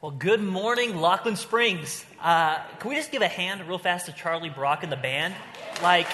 Well, good morning, Lachlan Springs. Can we just give a hand real fast to Charlie Brock and the band? I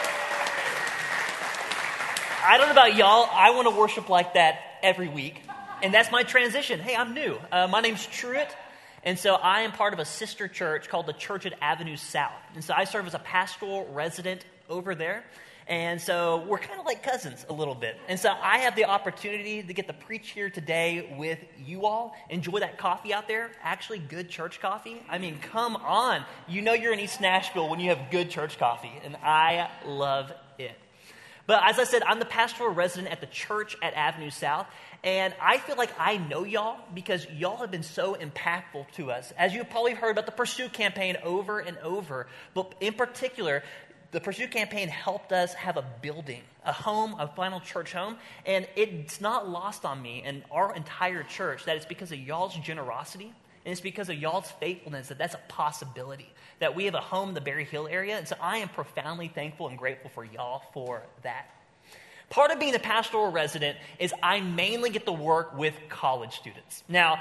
don't know about y'all, I want to worship like that every week. And that's my transition. Hey, I'm new. My name's Truett. And so I am part of a sister church called the Church at Avenue South. And so I serve as a pastoral resident over there. And so we're kind of like cousins a little bit. And so I have the opportunity to get to preach here today with you all. Enjoy that coffee out there. Actually, good church coffee. I mean, come on. You know you're in East Nashville when you have good church coffee. And I love it. But as I said, I'm the pastoral resident at the Church at Avenue South. And I feel like I know y'all because y'all have been so impactful to us. As you've probably heard about the Pursue campaign over and over. But in particular, the Pursue campaign helped us have a building, a home, a final church home. And it's not lost on me and our entire church that it's because of y'all's generosity and it's because of y'all's faithfulness that that's a possibility, that we have a home in the Berry Hill area. And so I am profoundly thankful and grateful for y'all for that. Part of being a pastoral resident is I mainly get to work with college students. Now,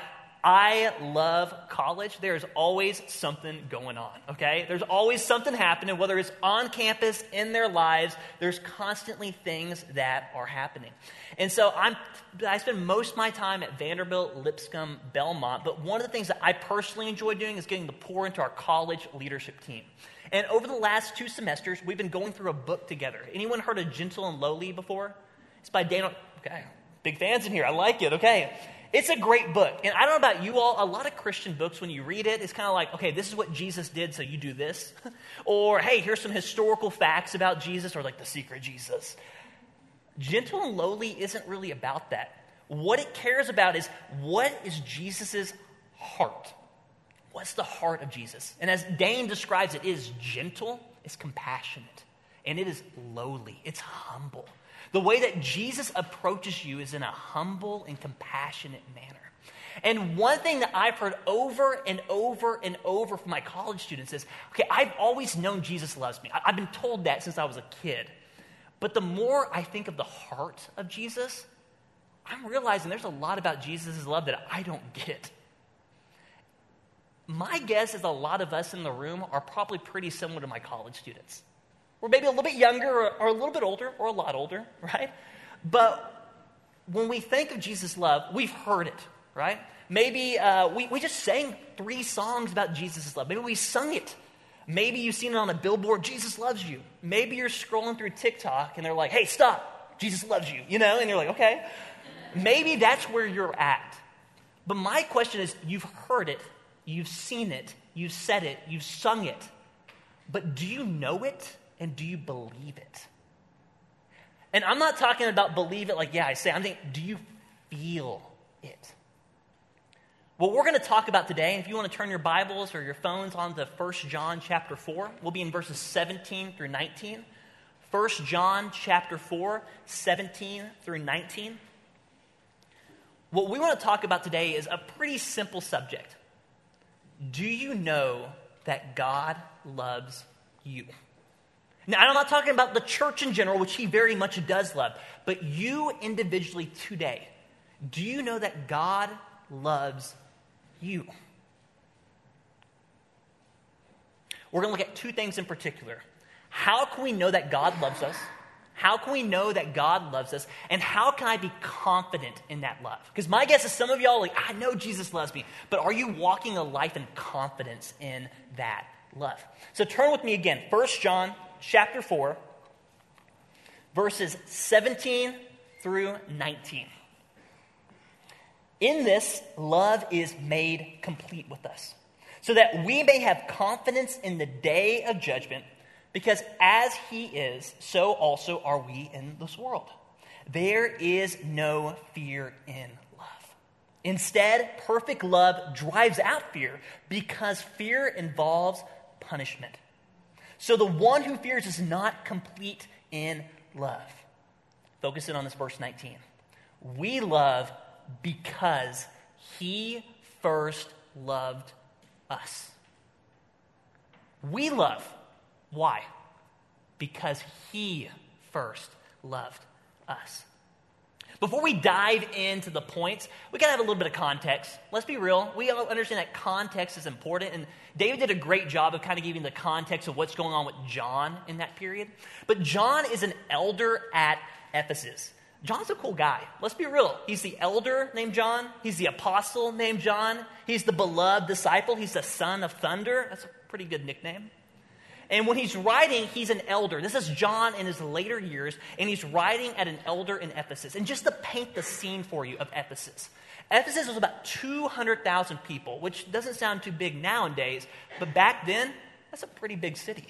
I love college. There's always something going on, okay? There's always something happening, whether it's on campus, in their lives. There's constantly things that are happening. And so I spend most of my time at Vanderbilt, Lipscomb, Belmont, but one of the things that I personally enjoy doing is getting to pour into our college leadership team. And over the last 2 semesters, we've been going through a book together. Anyone heard of Gentle and Lowly before? It's by Daniel. Okay, big fans in here. I like it, okay. It's a great book. And I don't know about you all, a lot of Christian books, when you read it, it's kind of like, okay, this is what Jesus did, so you do this. Or, hey, here's some historical facts about Jesus, or like the secret Jesus. Gentle and Lowly isn't really about that. What it cares about is, what is Jesus' heart? What's the heart of Jesus? And as Dane describes it, it is gentle, it's compassionate, and it is lowly, it's humble. The way that Jesus approaches you is in a humble and compassionate manner. And one thing that I've heard over and over and over from my college students is, okay, I've always known Jesus loves me. I've been told that since I was a kid. But the more I think of the heart of Jesus, I'm realizing there's a lot about Jesus' love that I don't get. My guess is a lot of us in the room are probably pretty similar to my college students. We're maybe a little bit younger or a little bit older or a lot older, right? But when we think of Jesus' love, we've heard it, right? Maybe we just sang 3 songs about Jesus' love. Maybe we sung it. Maybe you've seen it on a billboard, Jesus loves you. Maybe you're scrolling through TikTok and they're like, hey, stop, Jesus loves you, And you're like, okay. Maybe that's where you're at. But my question is, you've heard it, you've seen it, you've said it, you've sung it. But do you know it? And do you believe it? And I'm not talking about believe it like, yeah, I say. I'm thinking, do you feel it? What we're going to talk about today, and if you want to turn your Bibles or your phones on to 1 John chapter 4, we'll be in verses 17 through 19. 1 John chapter 4, 17 through 19. What we want to talk about today is a pretty simple subject. Do you know that God loves you? Now, I'm not talking about the church in general, which he very much does love, but you individually today, do you know that God loves you? We're going to look at 2 things in particular. How can we know that God loves us? How can we know that God loves us? And how can I be confident in that love? Because my guess is some of y'all are like, I know Jesus loves me, but are you walking a life in confidence in that love? So turn with me again, 1 John chapter 4, verses 17 through 19. In this, love is made complete with us, so that we may have confidence in the day of judgment, because as he is, so also are we in this world. There is no fear in love. Instead, perfect love drives out fear, because fear involves punishment. So the one who fears is not complete in love. Focus in on this verse 19. We love because he first loved us. We love. Why? Because he first loved us. Before we dive into the points, we got to have a little bit of context. Let's be real. We all understand that context is important, and David did a great job of kind of giving the context of what's going on with John in that period. But John is an elder at Ephesus. John's a cool guy. Let's be real. He's the elder named John. He's the apostle named John. He's the beloved disciple. He's the son of thunder. That's a pretty good nickname. And when he's writing, he's an elder. This is John in his later years, and he's writing at an elder in Ephesus. And just to paint the scene for you of Ephesus, Ephesus was about 200,000 people, which doesn't sound too big nowadays, but back then, that's a pretty big city.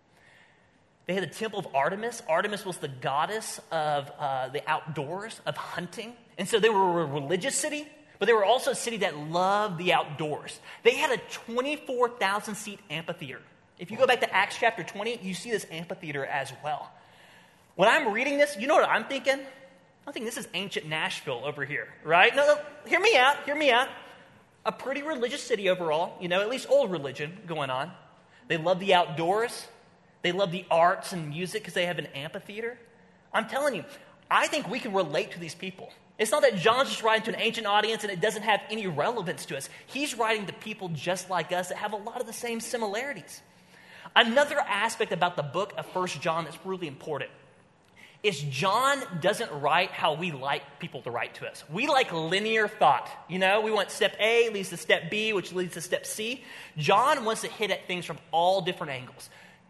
They had the temple of Artemis. Artemis was the goddess of the outdoors, of hunting. And so they were a religious city, but they were also a city that loved the outdoors. They had a 24,000-seat amphitheater. If you go back to Acts chapter 20, you see this amphitheater as well. When I'm reading this, you know what I'm thinking? I'm thinking this is ancient Nashville over here, right? No, hear me out. A pretty religious city overall, at least old religion going on. They love the outdoors. They love the arts and music because they have an amphitheater. I'm telling you, I think we can relate to these people. It's not that John's just writing to an ancient audience and it doesn't have any relevance to us. He's writing to people just like us that have a lot of the same similarities. Another aspect about the book of 1 John that's really important is John doesn't write how we like people to write to us. We like linear thought. We want step A leads to step B, which leads to step C. John wants to hit at things from all different angles.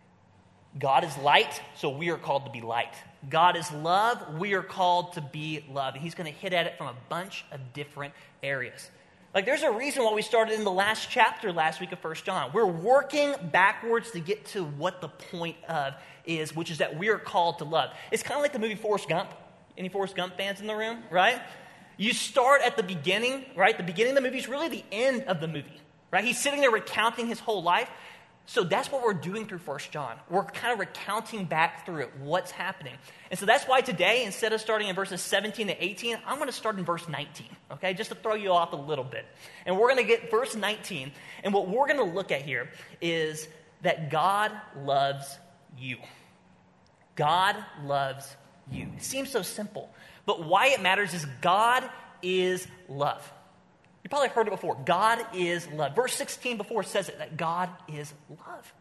God is light, so we are called to be light. God is love, we are called to be love. And he's going to hit at it from a bunch of different areas. Like, there's a reason why we started in the last chapter last week of 1 John. We're working backwards to get to what the point of is, which is that we are called to love. It's kind of like the movie Forrest Gump. Any Forrest Gump fans in the room, right? You start at the beginning, right? The beginning of the movie is really the end of the movie, right? He's sitting there recounting his whole life. So that's what we're doing through 1 John. We're kind of recounting back through it, what's happening. And so that's why today, instead of starting in verses 17 to 18, I'm going to start in verse 19, okay, just to throw you off a little bit. And we're going to get verse 19, and what we're going to look at here is that God loves you. God loves you. It seems so simple, but why it matters is God is love. You probably heard it before. God is love. Verse 16 before says it, that God is love.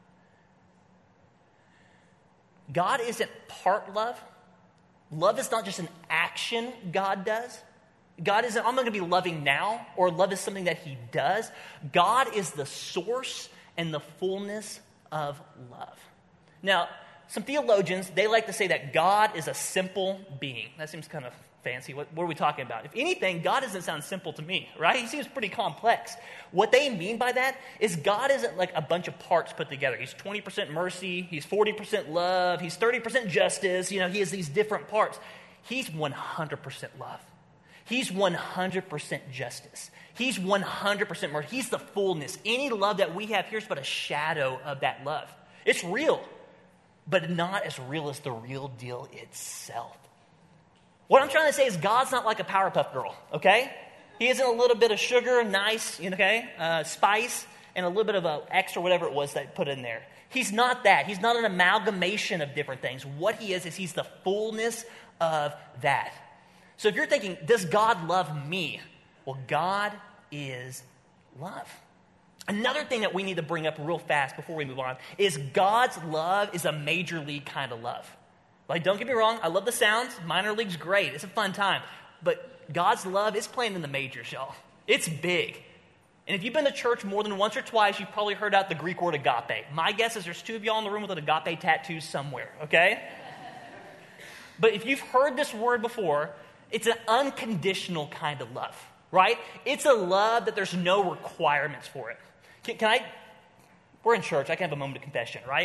God isn't part love. Love is not just an action God does. God isn't, I'm going to be loving now, or love is something that he does. God is the source and the fullness of love. Now, some theologians, they like to say that God is a simple being. That seems kind of fancy. What are we talking about? If anything, God doesn't sound simple to me, right? He seems pretty complex. What they mean by that is God isn't like a bunch of parts put together. He's 20% mercy, he's 40% love, he's 30% justice. He has these different parts. He's 100% love. He's 100% justice. He's 100% mercy. He's the fullness. Any love that we have here is but a shadow of that love. It's real, but not as real as the real deal itself. What I'm trying to say is God's not like a Powerpuff Girl, okay? He isn't a little bit of sugar, nice, spice, and a little bit of a extra whatever it was that put in there. He's not that. He's not an amalgamation of different things. What he is he's the fullness of that. So if you're thinking, does God love me? Well, God is love. Another thing that we need to bring up real fast before we move on is God's love is a major league kind of love. Like, don't get me wrong, I love the sounds. Minor league's great. It's a fun time. But God's love is playing in the majors, y'all. It's big. And if you've been to church more than once or twice, you've probably heard out the Greek word agape. My guess is there's two of y'all in the room with an agape tattoo somewhere, okay? But if you've heard this word before, it's an unconditional kind of love, right? It's a love that there's no requirements for it. We're in church. I can have a moment of confession, right?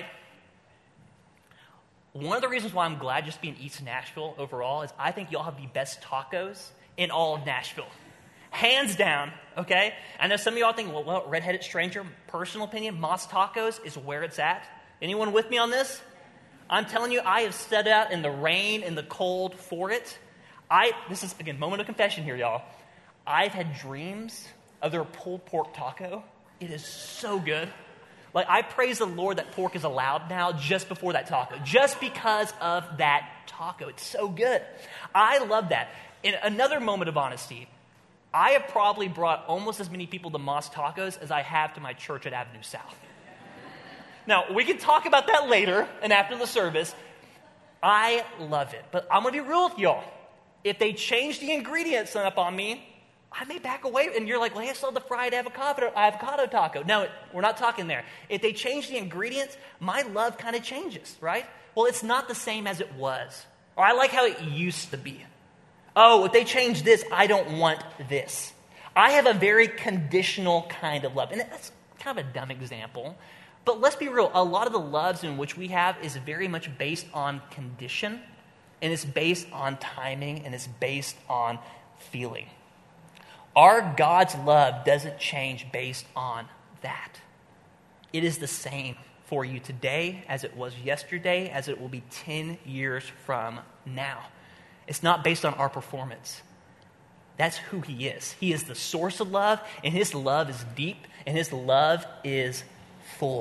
One of the reasons why I'm glad just being East Nashville overall is I think y'all have the best tacos in all of Nashville. Hands down, okay? I know some of y'all think, well, redheaded stranger, personal opinion, Moss Tacos is where it's at. Anyone with me on this? I'm telling you, I have stood out in the rain and the cold for it. This is, again, moment of confession here, y'all. I've had dreams of their pulled pork taco. It is so good. Like, I praise the Lord that pork is allowed now just before that taco, just because of that taco. It's so good. I love that. in another moment of honesty, I have probably brought almost as many people to Moss Tacos as I have to my church at Avenue South. Now, we can talk about that later and after the service. I love it. But I'm going to be real with y'all. If they change the ingredients up on me, I may back away. And you're like, well, hey, I still have the fried avocado taco. No, we're not talking there. If they change the ingredients, my love kind of changes, right? Well, it's not the same as it was. Or I like how it used to be. Oh, if they change this, I don't want this. I have a very conditional kind of love. And that's kind of a dumb example. But let's be real. A lot of the loves in which we have is very much based on condition. And it's based on timing. And it's based on feeling. Our God's love doesn't change based on that. It is the same for you today as it was yesterday, as it will be 10 years from now. It's not based on our performance. That's who he is. He is the source of love, and his love is deep, and his love is full.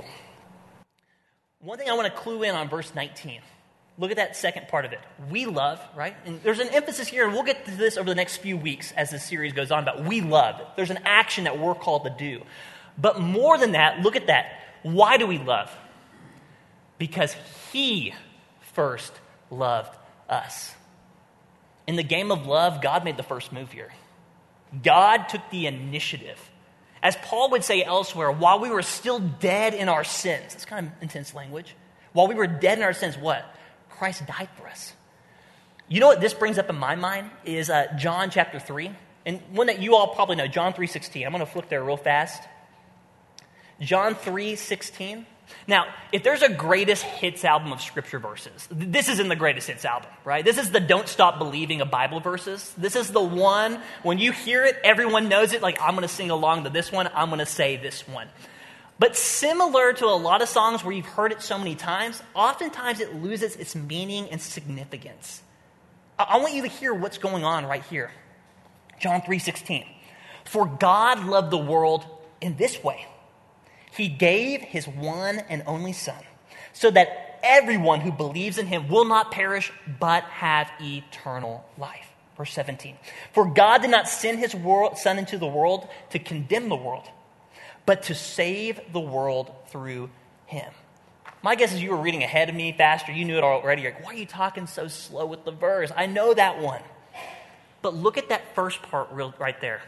One thing I want to clue in on verse 19. Look at that second part of it. We love, right? And there's an emphasis here, and we'll get to this over the next few weeks as this series goes on, but we love. There's an action that we're called to do. But more than that, look at that. Why do we love? Because he first loved us. In the game of love, God made the first move here. God took the initiative. As Paul would say elsewhere, while we were still dead in our sins, that's kind of intense language. While we were dead in our sins, what? Christ died for us. You know what this brings up in my mind is John chapter 3. And one that you all probably know, John 3:16. I'm going to flip there real fast. John 3:16. Now, if there's a greatest hits album of scripture verses, this is in the greatest hits album, right? This is the Don't Stop Believing of Bible verses. This is the one, when you hear it, everyone knows it. Like, I'm going to sing along to this one. I'm going to say this one. But similar to a lot of songs where you've heard it so many times, oftentimes it loses its meaning and significance. I want you to hear what's going on right here. John 3:16. For God loved the world in this way. He gave his one and only Son, so that everyone who believes in him will not perish, but have eternal life. Verse 17. For God did not send his Son into the world to condemn the world, but to save the world through him. My guess is you were reading ahead of me faster. You knew it already. You're like, why are you talking so slow with the verse? I know that one. But look at that first part right there.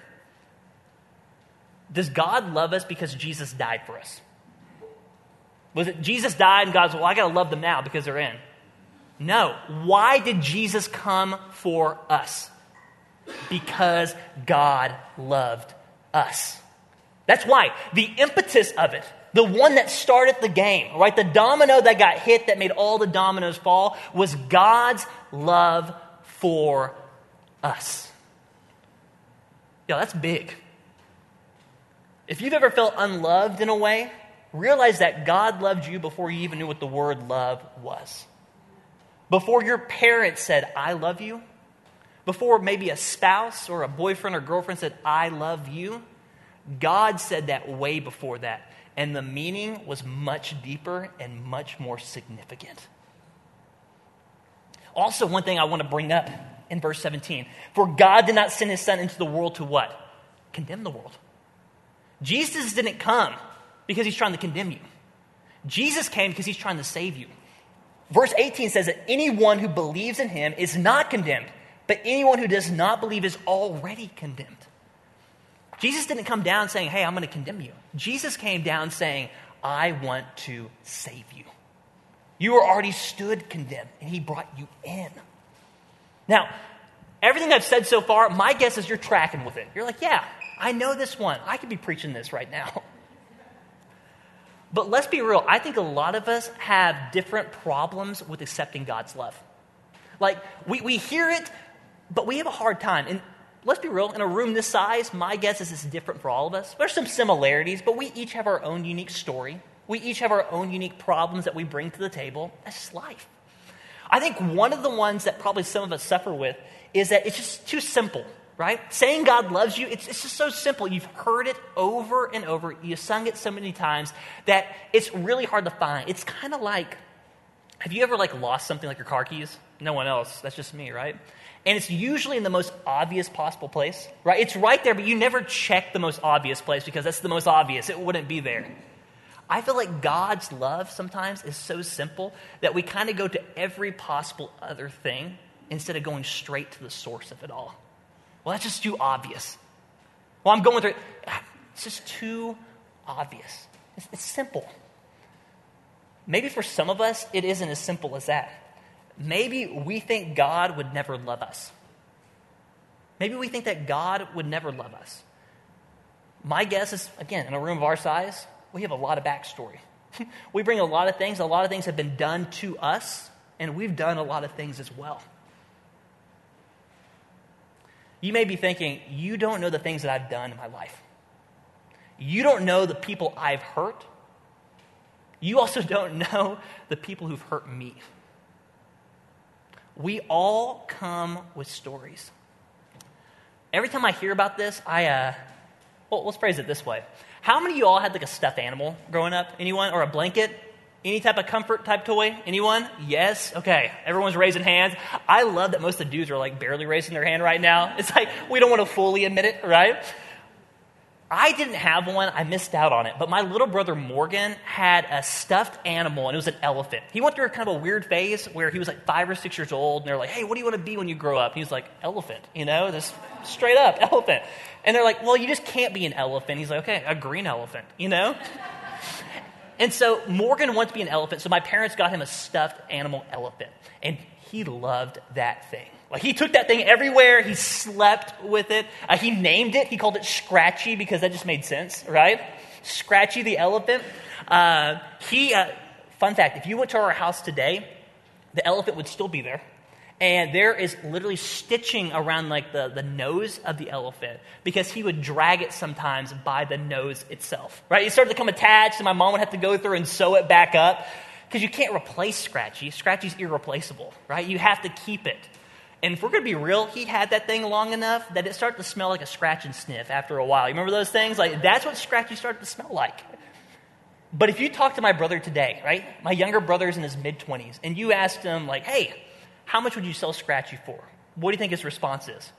Does God love us because Jesus died for us? Was it Jesus died and God's, well, I got to love them now because they're in? No. Why did Jesus come for us? Because God loved us. That's why. The impetus of it, the one that started the game, right? The domino that got hit that made all the dominoes fall was God's love for us. Yeah, that's big. If you've ever felt unloved in a way, realize that God loved you before you even knew what the word love was. Before your parents said, I love you. Before maybe a spouse or a boyfriend or girlfriend said, I love you. God said that way before that. And the meaning was much deeper and much more significant. Also, one thing I want to bring up in verse 17. For God did not send his Son into the world to what? Condemn the world. Jesus didn't come because he's trying to condemn you. Jesus came because he's trying to save you. Verse 18 says that anyone who believes in him is not condemned, but anyone who does not believe is already condemned. Jesus didn't come down saying, hey, I'm going to condemn you. Jesus came down saying, I want to save you. You were already stood condemned, and he brought you in. Now, everything I've said so far, my guess is you're tracking with it. You're like, yeah, I know this one. I could be preaching this right now. But let's be real. I think a lot of us have different problems with accepting God's love. Like, we hear it, but we have a hard time. And let's be real. In a room this size, my guess is it's different for all of us. There's some similarities, but we each have our own unique story. We each have our own unique problems that we bring to the table. That's just life. I think one of the ones that probably some of us suffer with is that it's just too simple. Right? Saying God loves you, it's just so simple. You've heard it over and over. You've sung it so many times that it's really hard to find. It's kind of like Have you ever lost something like your car keys? No one else. That's just me, right? And it's usually in the most obvious possible place, right? It's right there, but you never check the most obvious place because that's the most obvious. It wouldn't be there. I feel like God's love sometimes is so simple that we kind of go to every possible other thing instead of going straight to the source of it all. Well, that's just too obvious. Well, I'm going through it. It's just too obvious. It's simple. Maybe for some of us, it isn't as simple as that. Maybe we think God would never love us. Maybe we think that God would never love us. My guess is, again, in a room of our size, we have a lot of backstory. We bring a lot of things. A lot of things have been done to us, and we've done a lot of things as well. You may be thinking, you don't know the things that I've done in my life. You don't know the people I've hurt. You also don't know the people who've hurt me. We all come with stories. Every time I hear about this, well, let's phrase it this way. How many of you all had a stuffed animal growing up? Anyone? Or a blanket? Any type of comfort type toy? Anyone? Yes? Okay. Everyone's raising hands. I love that most of the dudes are barely raising their hand right now. It's we don't want to fully admit it, right? I didn't have one. I missed out on it. But my little brother Morgan had a stuffed animal, and it was an elephant. He went through kind of a weird phase where he was 5 or 6 years old, and they're like, hey, what do you want to be when you grow up? He was like, elephant, just straight up, elephant. And they're like, well, you just can't be an elephant. He's like, okay, a green elephant, And so Morgan wanted to be an elephant, so my parents got him a stuffed animal elephant. And he loved that thing. He took that thing everywhere. He slept with it. He named it. He called it Scratchy because that just made sense, right? Scratchy the elephant. Fun fact, if you went to our house today, the elephant would still be there. And there is literally stitching around the nose of the elephant because he would drag it sometimes by the nose itself, right? It started to become attached, and my mom would have to go through and sew it back up because you can't replace Scratchy. Scratchy's irreplaceable, right? You have to keep it. And if we're going to be real, he had that thing long enough that it started to smell like a scratch and sniff after a while. You remember those things? That's what Scratchy started to smell like. But if you talk to my brother today, right? My younger brother's in his mid-20s, and you asked him, hey, how much would you sell Scratchy for? What do you think his response is?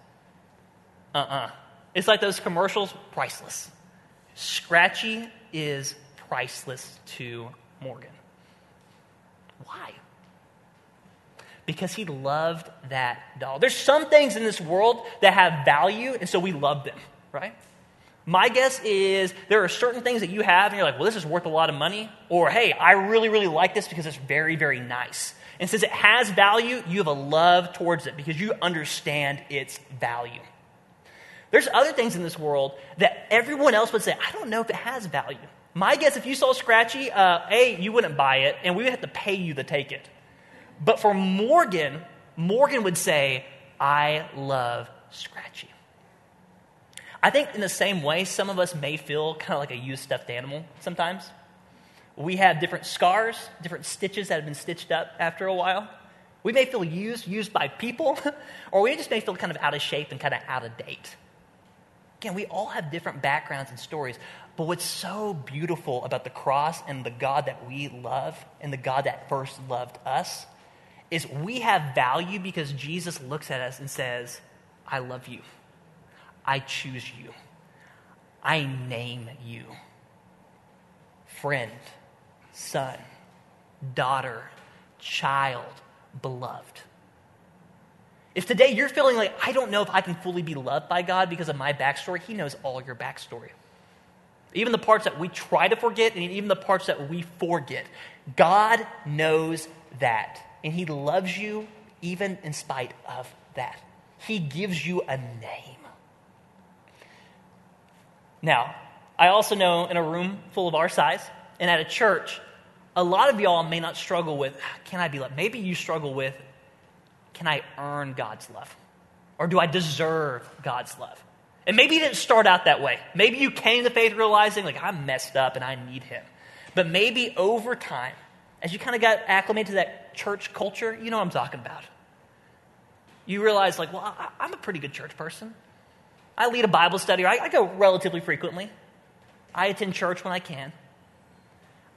It's like those commercials, priceless. Scratchy is priceless to Morgan. Why? Because he loved that doll. There's some things in this world that have value, and so we love them, right? My guess is there are certain things that you have, and you're like, well, this is worth a lot of money. Or, hey, I really, really like this because it's very, very nice. And since it has value, you have a love towards it because you understand its value. There's other things in this world that everyone else would say, I don't know if it has value. My guess, if you saw Scratchy, you wouldn't buy it, and we would have to pay you to take it. But for Morgan would say, I love Scratchy. I think in the same way, some of us may feel kind of like a used stuffed animal sometimes. We have different scars, different stitches that have been stitched up after a while. We may feel used by people, or we just may feel kind of out of shape and kind of out of date. Again, we all have different backgrounds and stories, but what's so beautiful about the cross and the God that we love and the God that first loved us is we have value because Jesus looks at us and says, I love you. I choose you. I name you. Friend, son, daughter, child, beloved. If today you're feeling like, I don't know if I can fully be loved by God because of my backstory, he knows all your backstory. Even the parts that we try to forget and even the parts that we forget. God knows that. And he loves you even in spite of that. He gives you a name. Now, I also know in a room full of our size and at a church, a lot of y'all may not struggle with, can I be loved? Maybe you struggle with, can I earn God's love? Or do I deserve God's love? And maybe you didn't start out that way. Maybe you came to faith realizing, I'm messed up and I need him. But maybe over time, as you kind of got acclimated to that church culture, you know what I'm talking about. You realize, I'm a pretty good church person. I lead a Bible study. I go relatively frequently. I attend church when I can.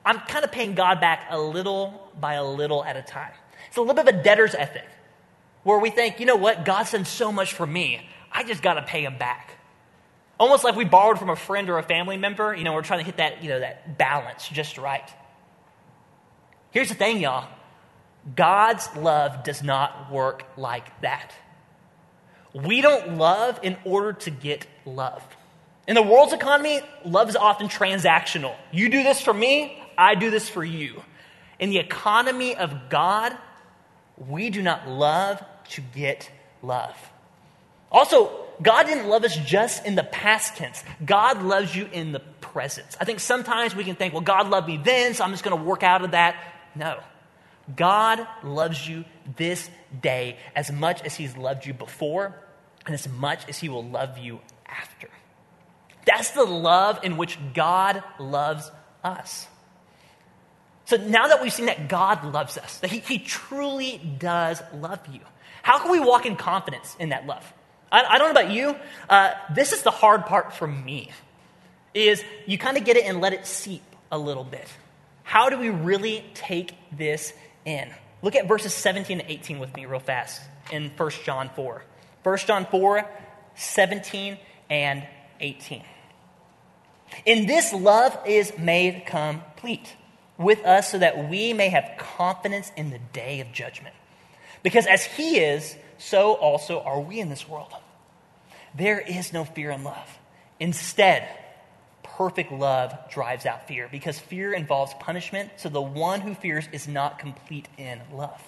I'm kind of paying God back a little by a little at a time. It's a little bit of a debtor's ethic where we think, you know what, God's done so much for me, I just got to pay him back. Almost like we borrowed from a friend or a family member, we're trying to hit that, that balance just right. Here's the thing, y'all. God's love does not work like that. We don't love in order to get love. In the world's economy, love is often transactional. You do this for me, I do this for you. In the economy of God, we do not love to get love. Also, God didn't love us just in the past tense. God loves you in the present. I think sometimes we can think, well, God loved me then, so I'm just going to work out of that. No. God loves you this day as much as he's loved you before and as much as he will love you after. That's the love in which God loves us. So now that we've seen that God loves us, that he truly does love you, how can we walk in confidence in that love? I don't know about you. This is the hard part for me, is you kind of get it and let it seep a little bit. How do we really take this in? Look at verses 17 and 18 with me real fast in 1 John 4. 1 John 4, 17 and 18. In this, love is made complete with us so that we may have confidence in the day of judgment. Because as he is, so also are we in this world. There is no fear in love. Instead, perfect love drives out fear, because fear involves punishment, so the one who fears is not complete in love.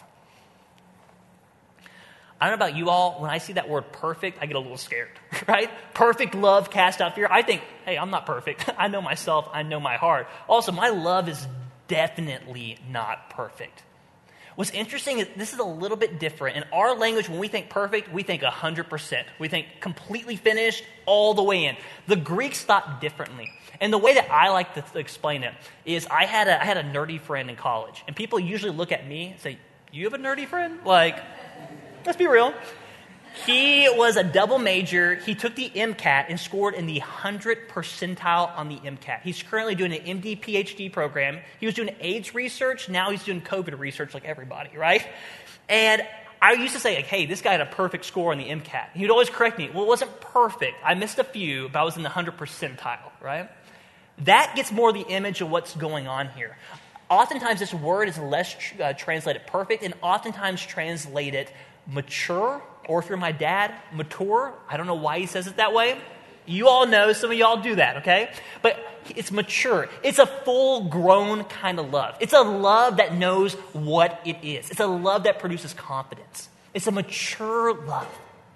I don't know about you all, when I see that word perfect, I get a little scared, right? Perfect love casts out fear. I think, hey, I'm not perfect. I know myself. I know my heart. Also, my love is definitely not perfect. What's interesting is this is a little bit different. In our language, when we think perfect, we think 100%. We think completely finished, all the way in. The Greeks thought differently. And the way that I like to explain it is I had a nerdy friend in college. And people usually look at me and say, you have a nerdy friend? Like, let's be real. He was a double major. He took the MCAT and scored in the 100th percentile on the MCAT. He's currently doing an MD PhD program. He was doing AIDS research. Now he's doing COVID research like everybody, right? And I used to say, like, hey, this guy had a perfect score on the MCAT. He would always correct me. Well, it wasn't perfect. I missed a few, but I was in the 100th percentile, right? That gets more the image of what's going on here. Oftentimes, this word is less translated perfect and oftentimes translated mature, or if you're my dad, mature. I don't know why he says it that way. You all know, some of y'all do that, okay? But it's mature. It's a full-grown kind of love. It's a love that knows what it is. It's a love that produces confidence. It's a mature love.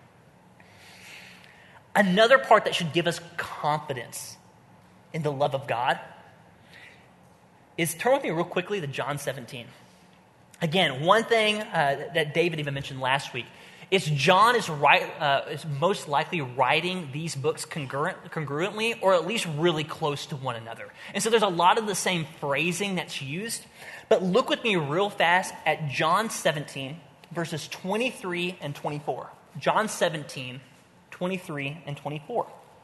Another part that should give us confidence in the love of God is, turn with me real quickly to John 17. Again, one thing that David even mentioned last week is John is most likely writing these books congruently, or at least really close to one another. And so there's a lot of the same phrasing that's used. But look with me real fast at John 17, verses 23 and 24. John 17, 23 and 24.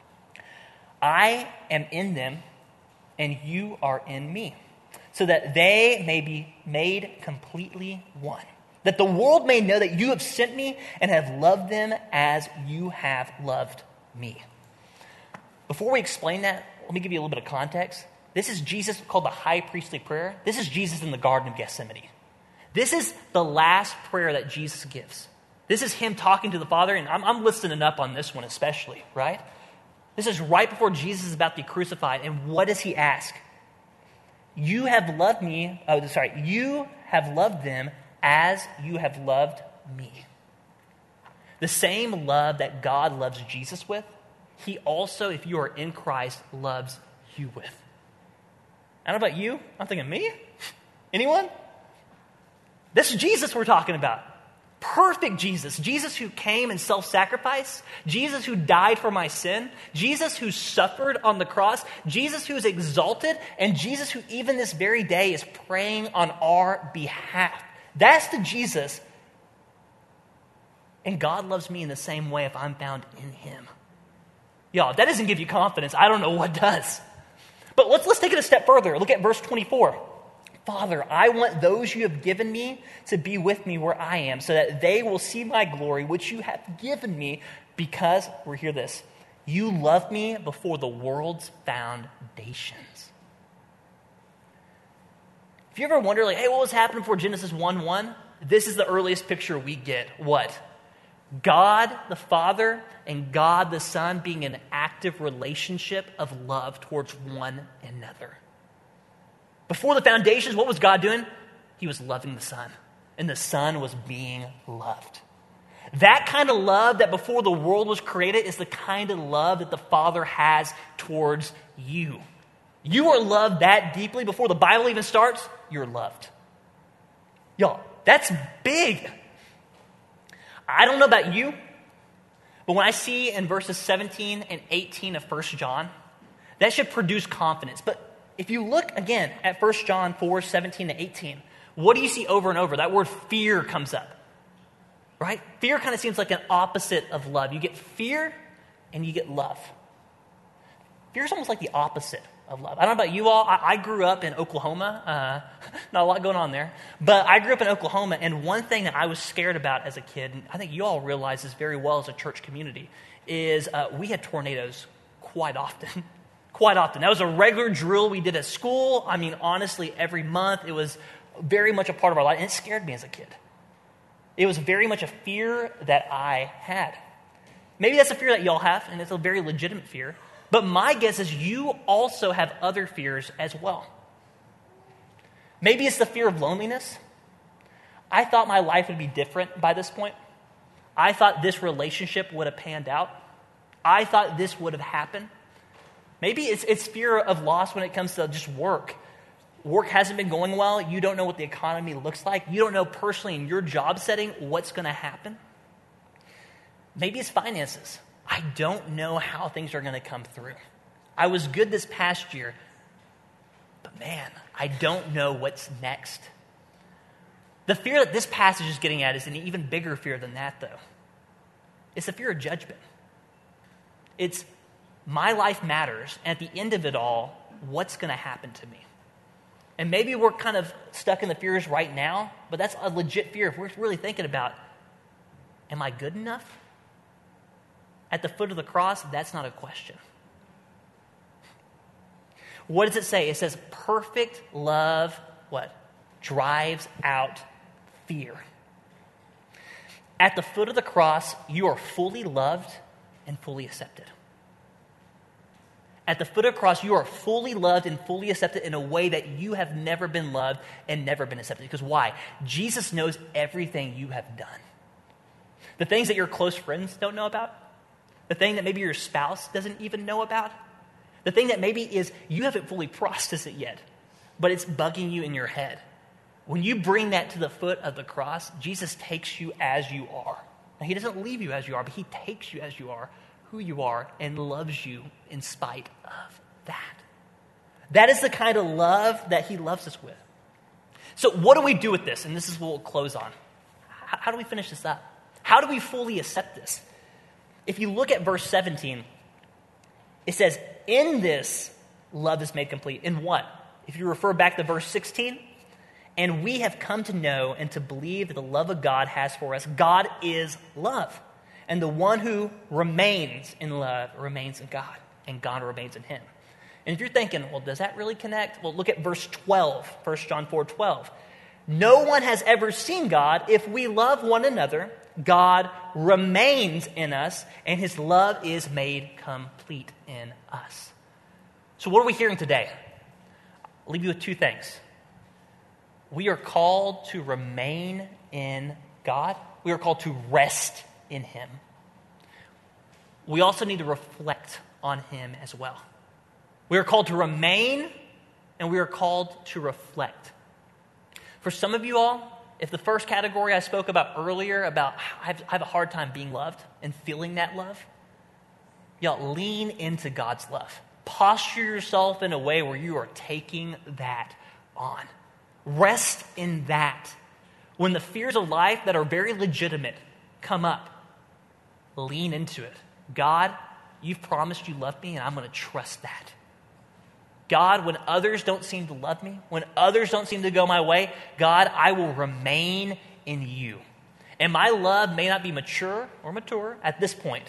I am in them, and you are in me, so that they may be made completely one. That the world may know that you have sent me and have loved them as you have loved me. Before we explain that, let me give you a little bit of context. This is Jesus called the high priestly prayer. This is Jesus in the Garden of Gethsemane. This is the last prayer that Jesus gives. This is him talking to the Father, and I'm listening up on this one especially, right? This is right before Jesus is about to be crucified, and what does he ask? You have loved me, you have loved them as you have loved me. The same love that God loves Jesus with, he also, if you are in Christ, loves you with. I don't know about you. I'm thinking, me? Anyone? This is Jesus we're talking about. Perfect Jesus. Jesus who came and self-sacrificed. Jesus who died for my sin. Jesus who suffered on the cross. Jesus who is exalted. And Jesus who even this very day is praying on our behalf. That's the Jesus. And God loves me in the same way if I'm found in him. Y'all, if that doesn't give you confidence, I don't know what does. But let's take it a step further. Look at verse 24. Father, I want those you have given me to be with me where I am, so that they will see my glory, which you have given me, because, hear this, you loved me before the world's foundations. If you ever wonder, like, hey, what was happening before Genesis 1:1? This is the earliest picture we get. What? God the Father and God the Son being in an active relationship of love towards one another. Before the foundations, what was God doing? He was loving the Son, and the Son was being loved. That kind of love that before the world was created is the kind of love that the Father has towards you. You are loved that deeply before the Bible even starts, you're loved. Y'all, that's big. I don't know about you, but when I see in verses 17 and 18 of 1 John, that should produce confidence. But if you look again at 1 John 4, 17 to 18, what do you see over and over? That word fear comes up, right? Fear kind of seems like an opposite of love. You get fear and you get love. Fear is almost like the opposite of love. I don't know about you all. I grew up in Oklahoma. Not a lot going on there. But I grew up in Oklahoma, and one thing that I was scared about as a kid, and I think you all realize this very well as a church community, is we had tornadoes quite often. Quite often. That was a regular drill we did at school. I mean, honestly, every month. It was very much a part of our life, and it scared me as a kid. It was very much a fear that I had. Maybe that's a fear that y'all have, and it's a very legitimate fear. But my guess is you also have other fears as well. Maybe it's the fear of loneliness. I thought my life would be different by this point. I thought this relationship would have panned out. I thought this would have happened. Maybe it's fear of loss when it comes to just work. Work hasn't been going well. You don't know what the economy looks like. You don't know personally in your job setting what's going to happen. Maybe it's finances. I don't know how things are going to come through. I was good this past year, but man, I don't know what's next. The fear that this passage is getting at is an even bigger fear than that, though. It's the fear of judgment. It's my life matters, and at the end of it all, what's going to happen to me? And maybe we're kind of stuck in the fears right now, but that's a legit fear if we're really thinking about, am I good enough? At the foot of the cross, that's not a question. What does it say? It says, perfect love, what? Drives out fear. At the foot of the cross, you are fully loved and fully accepted. At the foot of the cross, you are fully loved and fully accepted in a way that you have never been loved and never been accepted. Because why? Jesus knows everything you have done. The things that your close friends don't know about, the thing that maybe your spouse doesn't even know about, the thing that maybe is you haven't fully processed it yet, but it's bugging you in your head. When you bring that to the foot of the cross, Jesus takes you as you are. Now, he doesn't leave you as you are, but he takes you as you are, who you are, and loves you in spite of that. That is the kind of love that he loves us with. So what do we do with this? And this is what we'll close on. How do we finish this up? How do we fully accept this? If you look at verse 17, it says, in this, love is made complete. In what? If you refer back to verse 16, and we have come to know and to believe that the love of God has for us. God is love. And the one who remains in love remains in God, and God remains in him. And if you're thinking, well, does that really connect? Well, look at verse 12, 1 John 4:12. No one has ever seen God. If we love one another, God remains in us, and his love is made complete in us. So what are we hearing today? I'll leave you with two things. We are called to remain in God. We are called to rest in him. We also need to reflect on him as well. We are called to remain, and we are called to reflect. For some of you all, if the first category I spoke about earlier, about I have a hard time being loved and feeling that love, y'all lean into God's love. Posture yourself in a way where you are taking that on. Rest in that. When the fears of life that are very legitimate come up, lean into it. God, you've promised you love me, and I'm going to trust that. God, when others don't seem to love me, when others don't seem to go my way, God, I will remain in you. And my love may not be mature at this point.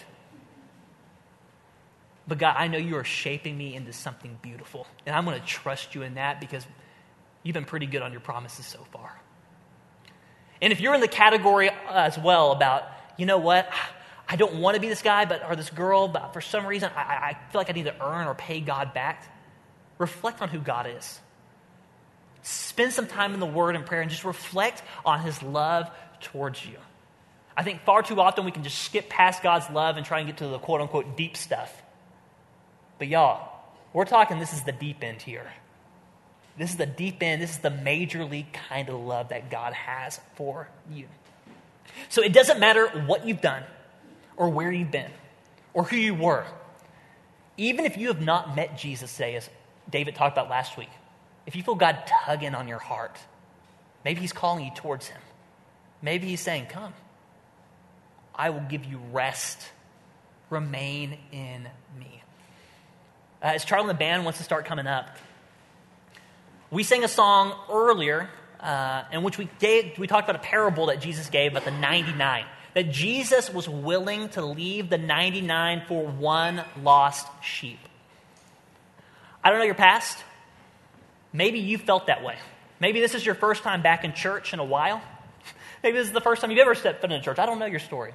But God, I know you are shaping me into something beautiful. And I'm going to trust you in that because you've been pretty good on your promises so far. And if you're in the category as well about, you know what, I don't want to be this guy or this girl, but for some reason I feel like I need to earn or pay God back, reflect on who God is. Spend some time in the Word and prayer and just reflect on his love towards you. I think far too often we can just skip past God's love and try and get to the quote-unquote deep stuff. But y'all, we're talking this is the deep end here. This is the deep end. This is the major league kind of love that God has for you. So it doesn't matter what you've done or where you've been or who you were. Even if you have not met Jesus today, as David talked about last week, if you feel God tugging on your heart, maybe he's calling you towards him. Maybe he's saying, come, I will give you rest. Remain in me. As Charlie and the band wants to start coming up, we sang a song earlier in which we talked about a parable that Jesus gave about the 99. That Jesus was willing to leave the 99 for one lost sheep. I don't know your past. Maybe you felt that way. Maybe this is your first time back in church in a while. Maybe this is the first time you've ever stepped foot in a church. I don't know your story.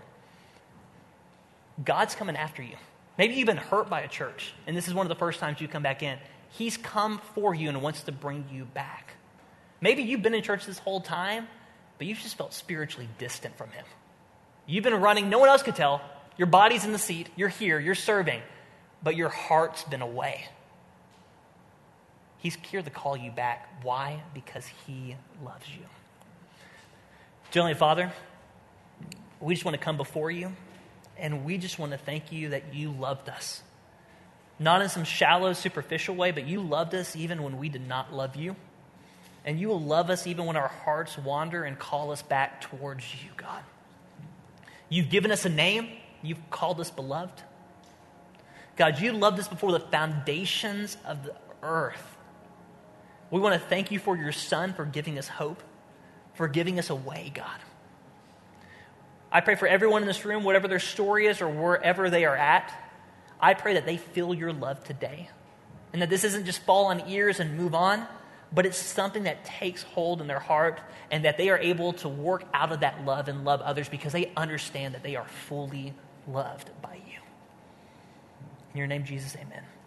God's coming after you. Maybe you've been hurt by a church, and this is one of the first times you come back in. He's come for you and wants to bring you back. Maybe you've been in church this whole time, but you've just felt spiritually distant from him. You've been running, no one else could tell. Your body's in the seat, you're here, you're serving, but your heart's been away. He's here to call you back. Why? Because he loves you. Dear Heavenly Father, we just want to come before you, and we just want to thank you that you loved us. Not in some shallow, superficial way, but you loved us even when we did not love you. And you will love us even when our hearts wander and call us back towards you, God. You've given us a name. You've called us beloved. God, you loved us before the foundations of the earth. We want to thank you for your Son, for giving us hope, for giving us a way, God. I pray for everyone in this room, whatever their story is or wherever they are at, I pray that they feel your love today. And that this isn't just fall on ears and move on, but it's something that takes hold in their heart and that they are able to work out of that love and love others because they understand that they are fully loved by you. In your name, Jesus, amen.